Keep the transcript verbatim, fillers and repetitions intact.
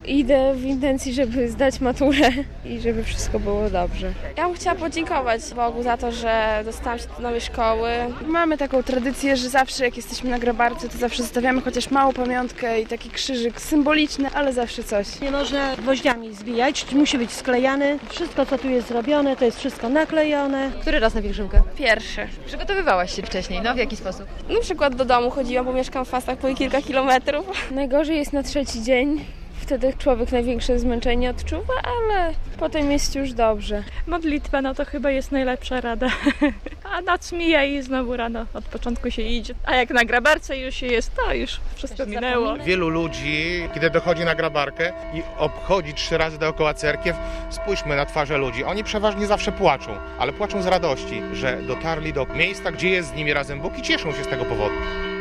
Idę w intencji, żeby zdać maturę i żeby wszystko było dobrze. Ja bym chciała podziękować Bogu za to, że dostałam się do nowej szkoły. Mamy taką tradycję, że zawsze jak jesteśmy na grabarce, to zawsze zostawiamy chociaż małą pamiątkę i taki krzyżyk symboliczny, ale zawsze coś. Nie można gwoździami zbijać, musi być sklejany. Wszystko, co tu jest zrobione, to jest wszystko naklejone. Który raz na pielgrzymkę? Pierwszy. Przygotowywałaś się wcześniej, no w jaki sposób? Na przykład do domu chodziłam, bo mieszkam w Fastach po kilka kilometrów. Najgorzej jest na trzeci dzień. Wtedy człowiek największe zmęczenie odczuwa, ale potem jest już dobrze. Modlitwa, no to chyba jest najlepsza rada. A noc mija i znowu rano od początku się idzie. A jak na grabarce już się jest, to już wszystko minęło. Wielu ludzi, kiedy dochodzi na grabarkę i obchodzi trzy razy dookoła cerkiew, spójrzmy na twarze ludzi. Oni przeważnie zawsze płaczą, ale płaczą z radości, że dotarli do miejsca, gdzie jest z nimi razem Bóg i cieszą się z tego powodu.